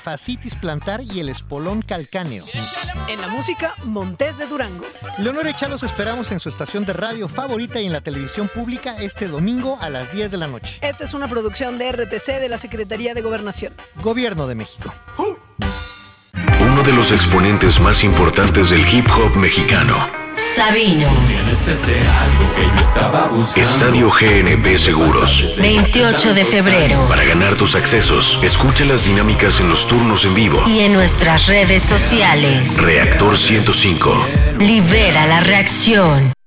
Fascitis plantar y el espolón calcáneo. En la música, Montés de Durango. Leonor Echá los esperamos en su estación de radio favorita y en la televisión pública este domingo a las 10 de la noche. Esta es una producción de RTC de la Secretaría de Gobernación. Gobierno de México. Uno de los exponentes más importantes del hip hop mexicano. Sabino. Estadio GNP Seguros. 28 de febrero. Para ganar tus accesos, escucha las dinámicas en los turnos en vivo. Y en nuestras redes sociales. Reactor 105. Libera la reacción.